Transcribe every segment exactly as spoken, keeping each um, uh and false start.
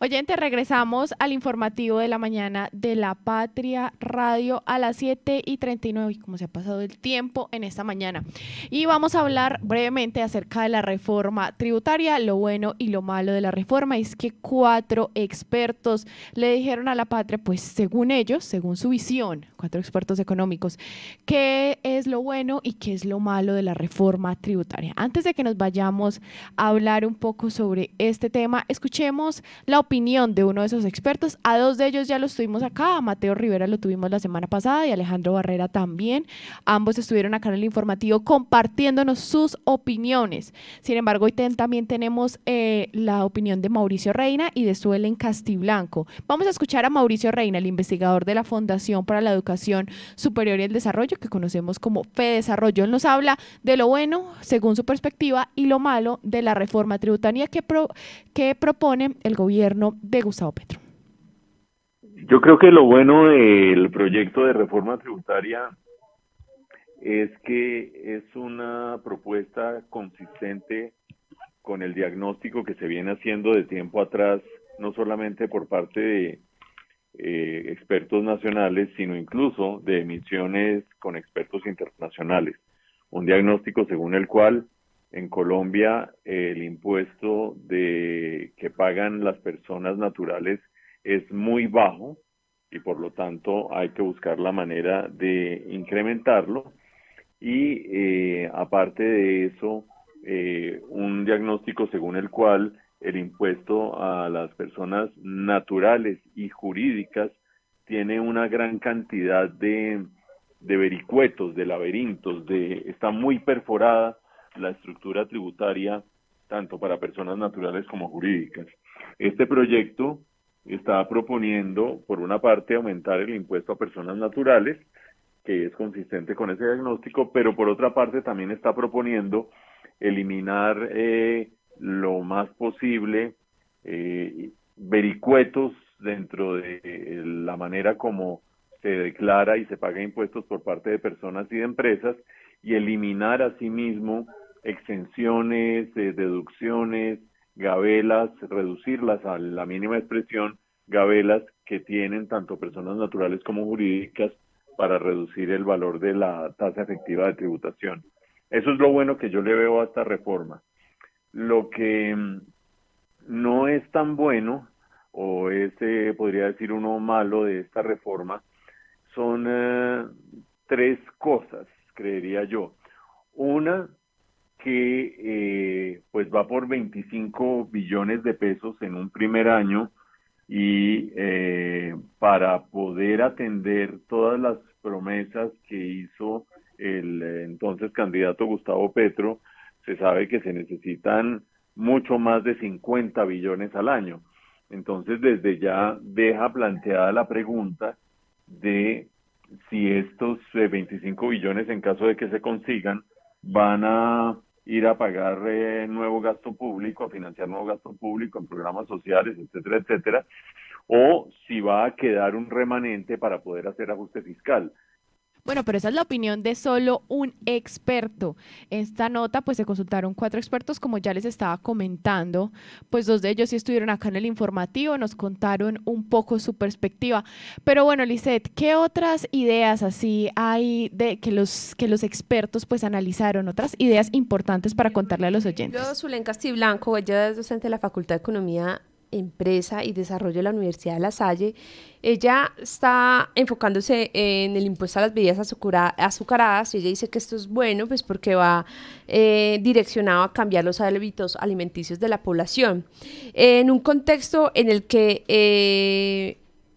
Oyente, regresamos al informativo de la mañana de La Patria Radio a las siete y treinta y nueve, y como se ha pasado el tiempo en esta mañana. Y vamos a hablar brevemente acerca de la reforma tributaria, lo bueno y lo malo de la reforma. Es que cuatro expertos le dijeron a La Patria, pues según ellos, según su visión, cuatro expertos económicos, qué es lo bueno y qué es lo malo de la reforma tributaria. Antes de que nos vayamos a hablar un poco sobre este tema, escuchemos la opinión de uno de esos expertos. A dos de ellos ya los tuvimos acá, a Mateo Rivera lo tuvimos la semana pasada y Alejandro Barrera también. Ambos estuvieron acá en el informativo compartiéndonos sus opiniones. Sin embargo, hoy ten, también tenemos eh, la opinión de Mauricio Reina y de Suelen Castiblanco. Vamos a escuchar a Mauricio Reina, el investigador de la Fundación para la Educación Superior y el Desarrollo, que conocemos como FEDesarrollo. Él nos habla de lo bueno, según su perspectiva, y lo malo de la reforma tributaria que, pro, que propone el gobierno de Gustavo Petro. Yo creo que lo bueno del proyecto de reforma tributaria es que es una propuesta consistente con el diagnóstico que se viene haciendo de tiempo atrás, no solamente por parte de eh, expertos nacionales, sino incluso de emisiones con expertos internacionales. Un diagnóstico según el cual en Colombia el impuesto de que pagan las personas naturales es muy bajo y por lo tanto hay que buscar la manera de incrementarlo y eh, aparte de eso eh, un diagnóstico según el cual el impuesto a las personas naturales y jurídicas tiene una gran cantidad de, de vericuetos, de laberintos, de, está muy perforada la estructura tributaria tanto para personas naturales como jurídicas. Este proyecto está proponiendo, por una parte, aumentar el impuesto a personas naturales, que es consistente con ese diagnóstico, pero por otra parte también está proponiendo eliminar eh, lo más posible eh, vericuetos dentro de la manera como se declara y se paga impuestos por parte de personas y de empresas, y eliminar asimismo exenciones, eh, deducciones, gabelas, reducirlas a la mínima expresión, gabelas que tienen tanto personas naturales como jurídicas para reducir el valor de la tasa efectiva de tributación. Eso es lo bueno que yo le veo a esta reforma. Lo que no es tan bueno, o es, eh, podría decir uno malo de esta reforma, son eh, tres cosas, creería yo. Una, que eh, pues va por veinticinco billones de pesos en un primer año y eh, para poder atender todas las promesas que hizo el eh, entonces candidato Gustavo Petro, se sabe que se necesitan mucho más de cincuenta billones al año. Entonces desde ya deja planteada la pregunta de si estos eh, veinticinco billones, en caso de que se consigan, van a ir a pagar eh, nuevo gasto público, a financiar nuevo gasto público en programas sociales, etcétera, etcétera, o si va a quedar un remanente para poder hacer ajuste fiscal. Bueno, pero esa es la opinión de solo un experto. Esta nota, pues se consultaron cuatro expertos, como ya les estaba comentando, pues dos de ellos sí estuvieron acá en el informativo, nos contaron un poco su perspectiva. Pero bueno, Lisette, ¿qué otras ideas así hay de que los, que los expertos pues analizaron? Otras ideas importantes para contarle a los oyentes. Yo, Suelen Castiblanco, ella es docente de la Facultad de Economía, Empresa y Desarrollo de la Universidad de La Salle. Ella está enfocándose en el impuesto a las bebidas azucaradas y ella dice que esto es bueno pues porque va eh, direccionado a cambiar los hábitos alimenticios de la población en un contexto en el que eh,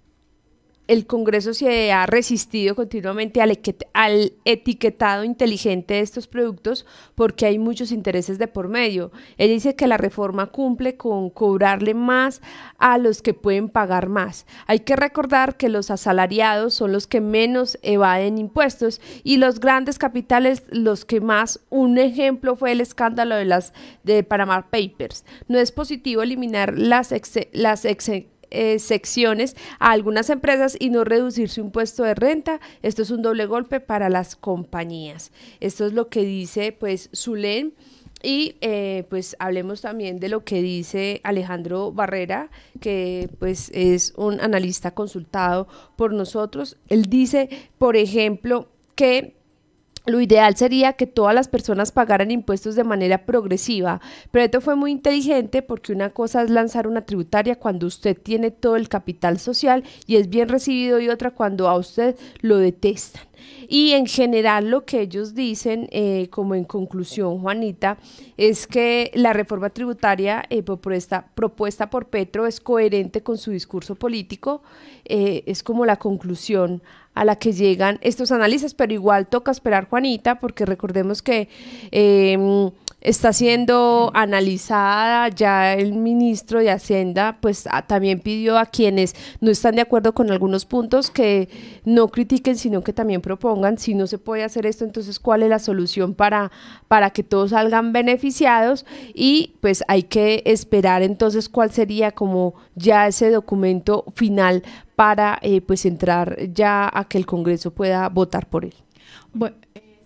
el Congreso se ha resistido continuamente al, al etiquetado inteligente de estos productos porque hay muchos intereses de por medio. Ella dice que la reforma cumple con cobrarle más a los que pueden pagar más. Hay que recordar que los asalariados son los que menos evaden impuestos y los grandes capitales los que más. Un ejemplo fue el escándalo de las de Panama Papers. No es positivo eliminar las ex, las ex, Eh, secciones a algunas empresas y no reducir su impuesto de renta. Esto es un doble golpe para las compañías. Esto es lo que dice pues Sulen Y eh, pues hablemos también de lo que dice Alejandro Barrera, que pues es un analista consultado por nosotros. Él dice, por ejemplo, que lo ideal sería que todas las personas pagaran impuestos de manera progresiva, pero esto fue muy inteligente porque una cosa es lanzar una tributaria cuando usted tiene todo el capital social y es bien recibido, y otra cuando a usted lo detestan. Y en general lo que ellos dicen, eh, como en conclusión, Juanita, es que la reforma tributaria eh, propuesta, propuesta por Petro es coherente con su discurso político, eh, es como la conclusión a la que llegan estos analistas, pero igual toca esperar, Juanita, porque recordemos que eh, está siendo analizada, ya el ministro de Hacienda pues a, también pidió a quienes no están de acuerdo con algunos puntos que no critiquen, sino que también propongan. Si no se puede hacer esto, entonces cuál es la solución para, para que todos salgan beneficiados, y pues hay que esperar entonces cuál sería como ya ese documento final para eh, pues entrar ya a que el Congreso pueda votar por él. Bueno,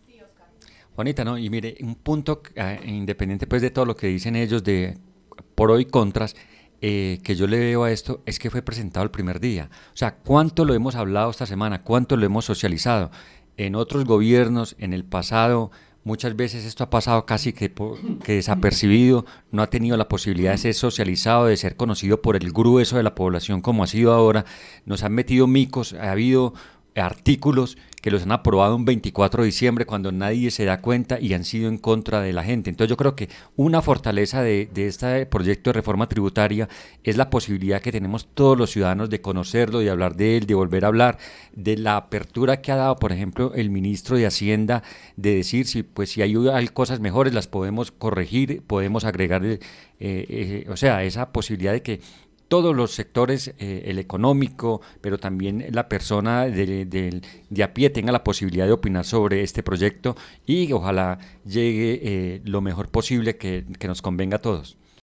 Juanita, ¿no? Y mire, un punto eh, independiente pues de todo lo que dicen ellos de pro y contras, eh, que yo le veo a esto es que fue presentado el primer día. O sea, ¿cuánto lo hemos hablado esta semana? ¿Cuánto lo hemos socializado? En otros gobiernos, en el pasado, muchas veces esto ha pasado casi que, que desapercibido, no ha tenido la posibilidad de ser socializado, de ser conocido por el grueso de la población como ha sido ahora. Nos han metido micos, ha habido artículos que los han aprobado un veinticuatro de diciembre cuando nadie se da cuenta y han sido en contra de la gente. Entonces yo creo que una fortaleza de, de este proyecto de reforma tributaria es la posibilidad que tenemos todos los ciudadanos de conocerlo, de hablar de él, de volver a hablar, de la apertura que ha dado, por ejemplo, el ministro de Hacienda, de decir si, pues, si hay, hay cosas mejores las podemos corregir, podemos agregar, eh, eh, o sea, esa posibilidad de que todos los sectores, eh, el económico, pero también la persona de, de, de a pie tenga la posibilidad de opinar sobre este proyecto y ojalá llegue eh, lo mejor posible que, que nos convenga a todos.